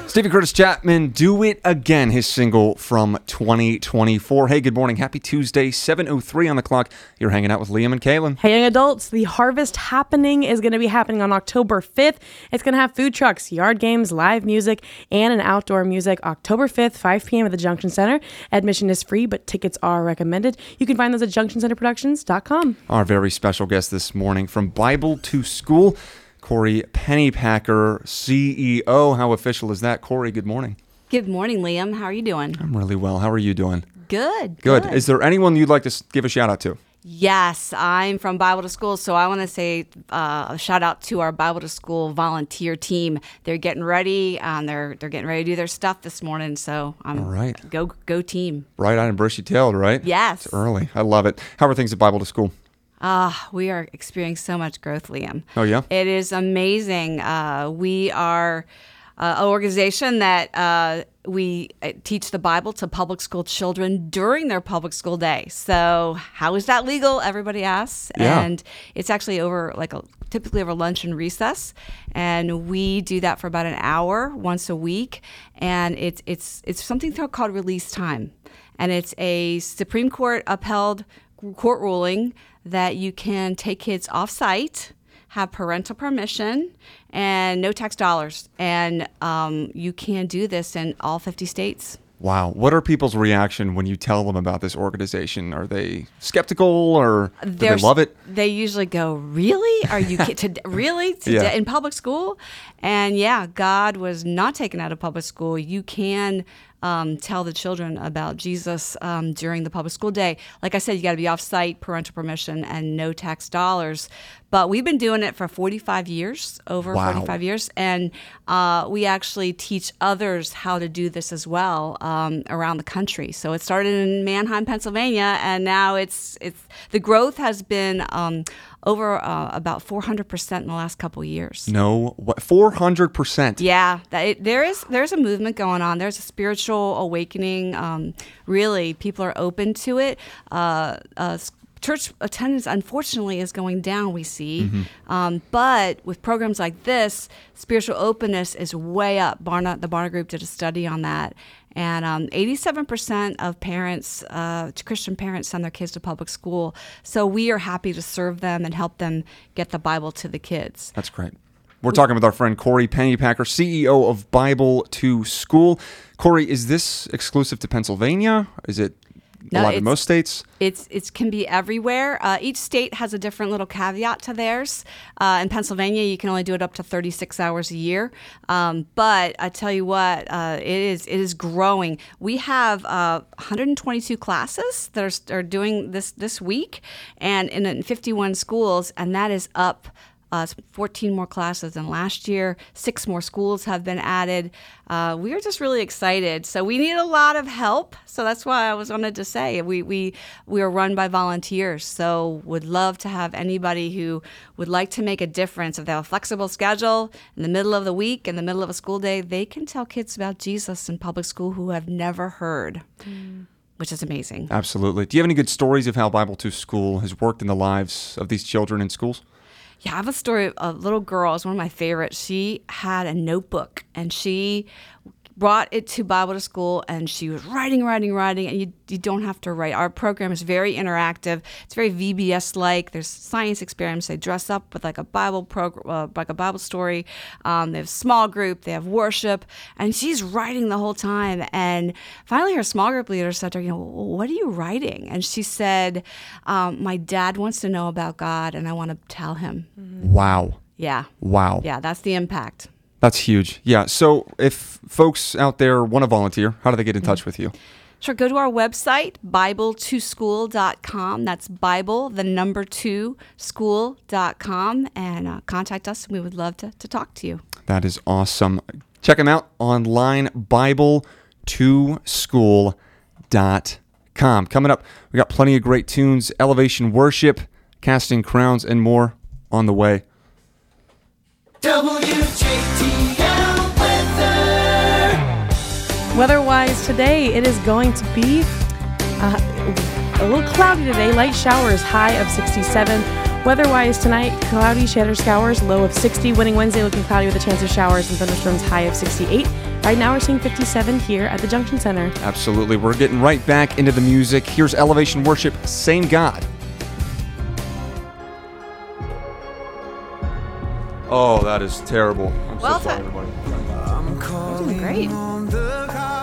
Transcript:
Stephen Curtis Chapman, Do It Again, his single from 2024. Hey, good morning. Happy Tuesday, 7:03 on the clock. You're hanging out with Liam and Kaylin. Hey, young adults, the Harvest Happening is going to be happening on October 5th. It's going to have food trucks, yard games, live music, and an outdoor music. October 5th, 5 p.m. at the Junction Center. Admission is free, but tickets are recommended. You can find those at junctioncenterproductions.com. Our very special guest this morning from Bible to School, Corey Pennypacker, CEO. How official is that? Corey, good morning. Good morning, Liam. How are you doing? I'm really well. How are you doing? Good. Is there anyone you'd like to give a shout out to? Yes, I'm from Bible to School, so I want to say a shout out to our Bible to School volunteer team. They're getting ready. They're getting ready to do their stuff this morning. So all right, go team. Right on and bushy-tailed, right? Yes. It's early. I love it. How are things at Bible to School? We are experiencing so much growth, Liam. Oh, yeah? It is amazing. We are an organization that we teach the Bible to public school children during their public school day. So how is that legal? Everybody asks. Yeah. And it's actually typically over lunch and recess. And we do that for about an hour once a week. And it's something called release time. And it's a Supreme Court upheld court ruling that you can take kids off site, have parental permission, and no tax dollars. And you can do this in all 50 states. Wow. What are people's reaction when you tell them about this organization? Are they skeptical or do they love it? They usually go, really? Are you really? Yeah. In public school? And yeah, God was not taken out of public school. You can tell the children about Jesus during the public school day. Like I said, you got to be off-site, parental permission, and no tax dollars. But we've been doing it for 45 years, over Wow. 45 years. And we actually teach others how to do this as well around the country. So it started in Manheim, Pennsylvania, and now the growth has been over about 400% in the last couple of years. No, what? 400%? Yeah, there's a movement going on. There's a spiritual awakening. Really, people are open to it. Church attendance, unfortunately, is going down, we see. Mm-hmm. But with programs like this, spiritual openness is way up. The Barna Group did a study on that. And 87% of parents, Christian parents, send their kids to public school. So we are happy to serve them and help them get the Bible to the kids. That's great. We're talking with our friend Corey Pennypacker, CEO of Bible to School. Corey, is this exclusive to Pennsylvania? Is it alive in most states? It can be everywhere. Each state has a different little caveat to theirs. In Pennsylvania, you can only do it up to 36 hours a year. But I tell you what, it is growing. We have 122 classes that are doing this week, and in 51 schools, and that is up 14 more classes than last year. 6 more schools have been added. We are just really excited. So we need a lot of help. So that's why I wanted to say we are run by volunteers. So would love to have anybody who would like to make a difference. If they have a flexible schedule in the middle of the week, in the middle of a school day, they can tell kids about Jesus in public school who have never heard. Which is amazing. Absolutely. Do you have any good stories of how Bible to School has worked in the lives of these children in schools? Yeah, I have a story of a little girl. It's one of my favorites. She had a notebook, and she brought it to Bible to School, and she was writing, and you don't have to write. Our program is very interactive. It's very VBS-like. There's science experiments. They dress up with like a Bible like a Bible story. They have small group. They have worship, and she's writing the whole time. And finally, her small group leader said to her, what are you writing? And she said, my dad wants to know about God, and I want to tell him. Wow. Yeah. Wow. Yeah, that's the impact. That's huge. Yeah. So if folks out there want to volunteer, how do they get in touch with you? Sure. Go to our website, Bible2School.com. That's Bible, the number 2, school.com, and contact us. We would love to talk to you. That is awesome. Check them out online, Bible2School.com. Coming up, we got plenty of great tunes, Elevation Worship, Casting Crowns, and more on the way. WJTL weather. Weather-wise today, it is going to be a little cloudy today. Light showers, high of 67. Weather-wise tonight, cloudy, shadow showers, low of 60. Winning Wednesday looking cloudy with a chance of showers and thunderstorms, high of 68. Right now we're seeing 57 here at the Junction Center. Absolutely. We're getting right back into the music. Here's Elevation Worship, Same God. Oh, that is terrible. I'm Well so sorry, done. everybody. You're doing great.